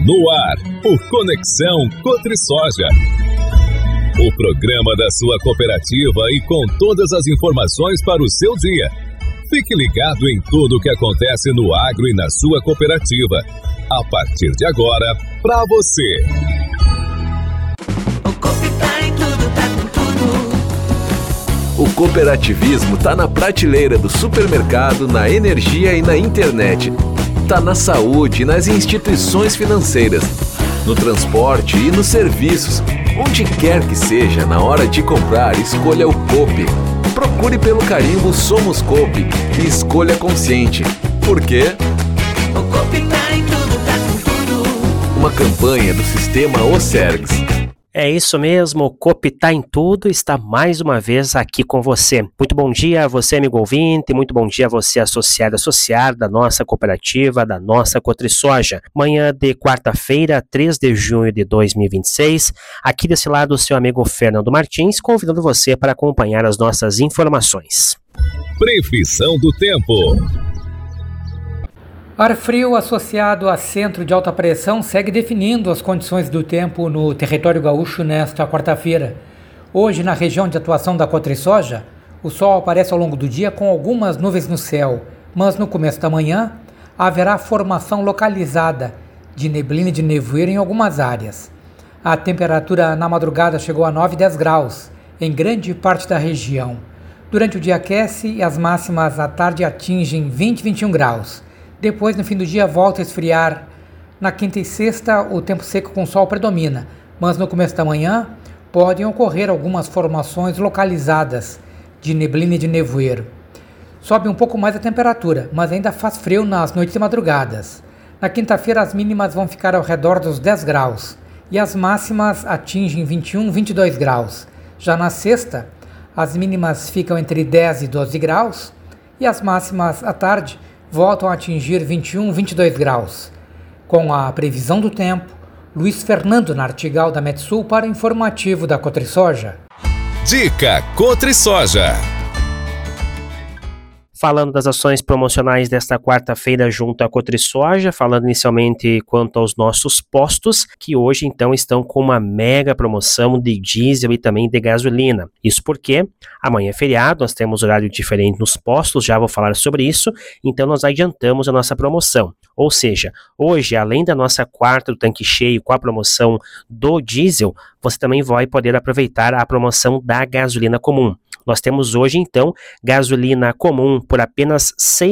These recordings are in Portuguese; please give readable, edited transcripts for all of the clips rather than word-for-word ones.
No ar, o Conexão Cotrisoja. O programa da sua cooperativa e com todas as informações para o seu dia. Fique ligado em tudo o que acontece no agro e na sua cooperativa. A partir de agora, para você. O Coop tá em tudo, tá com tudo. O cooperativismo tá na prateleira do supermercado, na energia e na internet. Tá na saúde e nas instituições financeiras, no transporte e nos serviços. Onde quer que seja, na hora de comprar, escolha o Coop. Procure pelo carimbo Somos Coop e escolha consciente. Por quê? O Coop tá em tudo, tá com tudo. Uma campanha do Sistema Ocergs. É isso mesmo, o Coop tá em tudo, está mais uma vez aqui com você. Muito bom dia a você, amigo ouvinte, muito bom dia a você, associado da nossa cooperativa, da nossa Cotrisoja. Manhã de quarta-feira, 3 de junho de 2026, aqui desse lado o seu amigo Fernando Martins, convidando você para acompanhar as nossas informações. Previsão do tempo. Ar frio associado a centro de alta pressão segue definindo as condições do tempo no território gaúcho nesta quarta-feira. Hoje, na região de atuação da Cotrisoja, o sol aparece ao longo do dia com algumas nuvens no céu, mas no começo da manhã haverá formação localizada de neblina e de nevoeiro em algumas áreas. A temperatura na madrugada chegou a 9 e 10 graus em grande parte da região. Durante o dia aquece e as máximas à tarde atingem 20 e 21 graus. Depois, no fim do dia, volta a esfriar. Na quinta e sexta, o tempo seco com sol predomina, mas no começo da manhã podem ocorrer algumas formações localizadas de neblina e de nevoeiro. Sobe um pouco mais a temperatura, mas ainda faz frio nas noites e madrugadas. Na quinta-feira, as mínimas vão ficar ao redor dos 10 graus e as máximas atingem 21 e 22 graus. Já na sexta, as mínimas ficam entre 10 e 12 graus e as máximas à tarde voltam a atingir 21 e 22 graus. Com a previsão do tempo, Luiz Fernando Nartigal da Metsul para o informativo da Cotrisoja. Dica Cotrisoja. Falando das ações promocionais desta quarta-feira junto à Cotrisoja, falando inicialmente quanto aos nossos postos, que hoje então estão com uma mega promoção de diesel e também de gasolina. Isso porque amanhã é feriado, nós temos horário diferente nos postos, já vou falar sobre isso, então nós adiantamos a nossa promoção. Ou seja, hoje, além da nossa quarta do tanque cheio com a promoção do diesel, você também vai poder aproveitar a promoção da gasolina comum. Nós temos hoje, então, gasolina comum por apenas R$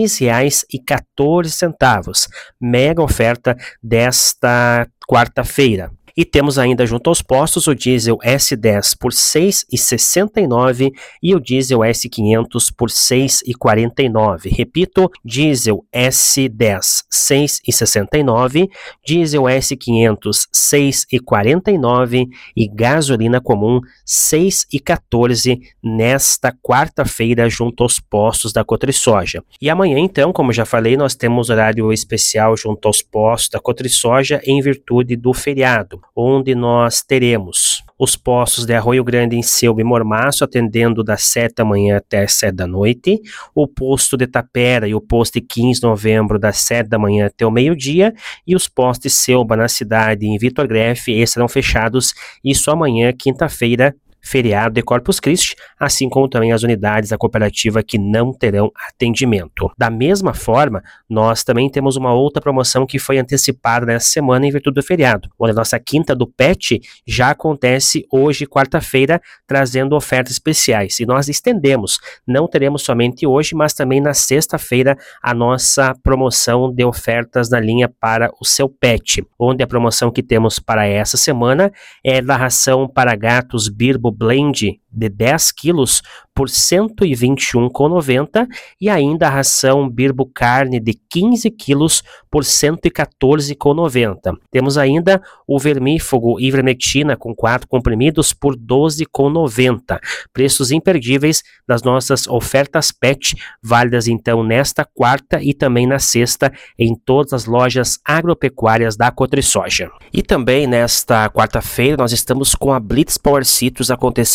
6,14. Mega oferta desta quarta-feira. E temos ainda junto aos postos o diesel S10 por R$ 6,69 e o diesel S500 por R$ 6,49. Repito, diesel S10 R$ 6,69, diesel S500 R$ 6,49 e gasolina comum R$ 6,14 nesta quarta-feira junto aos postos da Cotrisoja. E amanhã então, como já falei, nós temos horário especial junto aos postos da Cotrisoja em virtude do feriado, onde nós teremos os postos de Arroio Grande, Inceuba e Mormaço atendendo das 7 da manhã até as 7 da noite, o posto de Tapera e o posto de 15 de novembro das 7 da manhã até o meio-dia e os postos de Ceuba na cidade em Vitor Grefe, esses serão fechados, isso amanhã, quinta-feira, feriado de Corpus Christi, assim como também as unidades da cooperativa que não terão atendimento. Da mesma forma, nós também temos uma outra promoção que foi antecipada nessa semana em virtude do feriado, onde a nossa quinta do PET já acontece hoje, quarta-feira, trazendo ofertas especiais. E nós estendemos, não teremos somente hoje, mas também na sexta-feira, a nossa promoção de ofertas na linha para o seu PET, onde a promoção que temos para essa semana é da ração para gatos Birbo Blend de 10 quilos por R$ 121,90 e ainda a ração Birbo Carne de 15 quilos por R$ 114,90. Temos ainda o vermífugo ivermectina com 4 comprimidos por R$ 12,90. Preços imperdíveis das nossas ofertas PET, válidas então nesta quarta e também na sexta em todas as lojas agropecuárias da Cotrisoja. E também nesta quarta-feira nós estamos com a Blitz Power Citrus acontecendo junto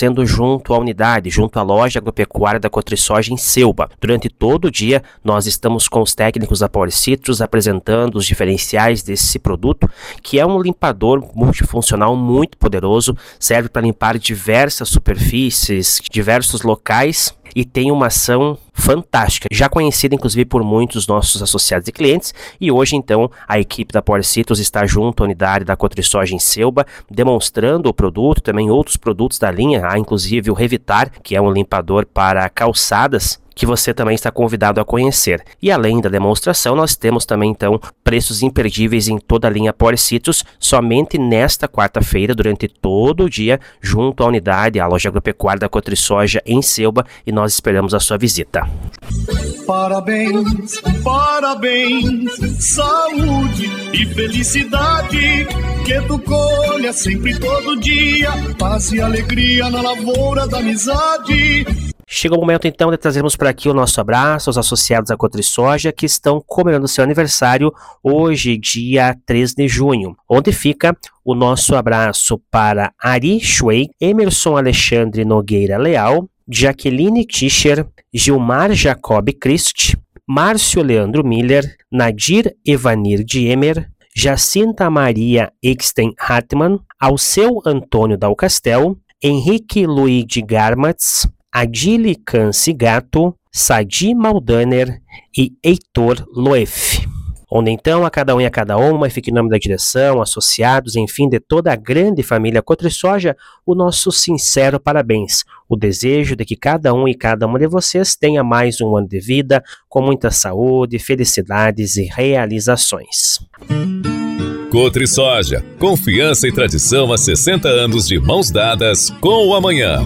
junto à unidade, junto à loja agropecuária da Cotrisoja em Selba. Durante todo o dia, nós estamos com os técnicos da Power Citrus apresentando os diferenciais desse produto, que é um limpador multifuncional muito poderoso, serve para limpar diversas superfícies, diversos locais, e tem uma ação fantástica, já conhecida inclusive por muitos dos nossos associados e clientes, e hoje então a equipe da Power Citrus está junto à unidade da Cotrisoja em Selba, demonstrando o produto, também outros produtos da linha, há inclusive o Revitar, que é um limpador para calçadas, que você também está convidado a conhecer. E além da demonstração, nós temos também então preços imperdíveis em toda a linha Power Citrus, somente nesta quarta-feira, durante todo o dia, junto à unidade, à loja agropecuária da Cotrisoja em Selba, e nós esperamos a sua visita. Parabéns, parabéns, saúde e felicidade, que tu colha sempre todo dia, paz e alegria na lavoura da amizade. Chega o momento então de trazermos para aqui o nosso abraço aos associados da Cotrisoja que estão comemorando seu aniversário hoje, dia 3 de junho, onde fica o nosso abraço para Ari Schweig, Emerson Alexandre Nogueira Leal, Jaqueline Tischer, Gilmar Jacob Christ, Márcio Leandro Miller, Nadir Evanir Diemer, Jacinta Maria Exten Hartmann, Alceu Antônio Dalcastel, Henrique Luigi Garmatz, Adile Canci-Gato, Sadi Maldaner e Heitor Loef. Onde então a cada um e a cada uma fica em nome da direção, associados, enfim, de toda a grande família Cotrisoja, o nosso sincero parabéns. O desejo de que cada um e cada uma de vocês tenha mais um ano de vida, com muita saúde, felicidades e realizações. Cotrisoja, confiança e tradição há 60 anos de mãos dadas com o amanhã.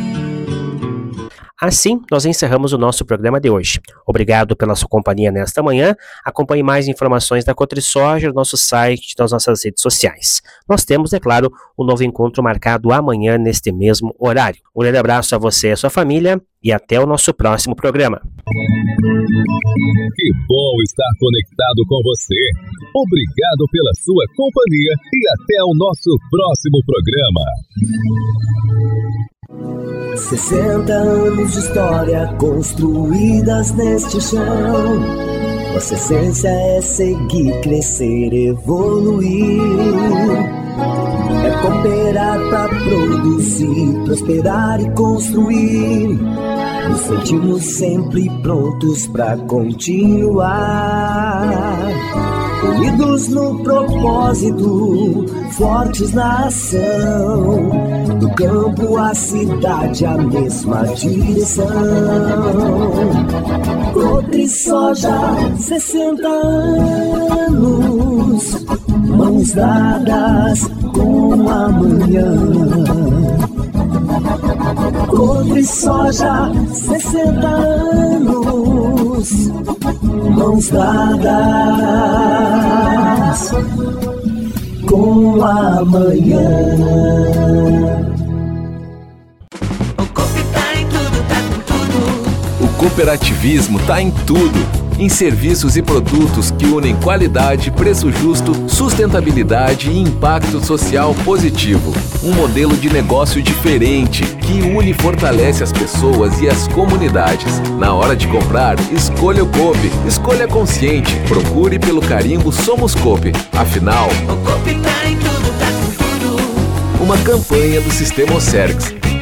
Assim, nós encerramos o nosso programa de hoje. Obrigado pela sua companhia nesta manhã. Acompanhe mais informações da Cotrisoja no nosso site e nas nossas redes sociais. Nós temos, é claro, um novo encontro marcado amanhã neste mesmo horário. Um grande abraço a você e a sua família e até o nosso próximo programa. Que bom estar conectado com você. Obrigado pela sua companhia e até o nosso próximo programa. 60 anos de história construídas neste chão. Nossa essência é seguir, crescer, evoluir. É cooperar pra produzir, prosperar e construir. Nos sentimos sempre prontos pra continuar. Unidos no propósito, fortes na ação. Do campo à cidade, a mesma direção. Cotrisoja, 60 anos, mãos dadas com amanhã. Cotrisoja, 60 anos, mãos dadas com amanhã. O Coop tá em tudo, tá com tudo. O cooperativismo tá em tudo. Em serviços e produtos que unem qualidade, preço justo, sustentabilidade e impacto social positivo. Um modelo de negócio diferente, que une e fortalece as pessoas e as comunidades. Na hora de comprar, escolha o Coop. Escolha consciente. Procure pelo carimbo Somos Coop. Afinal, O Coop tá em tudo, tá com tudo. uma campanha do Sistema Ocergs.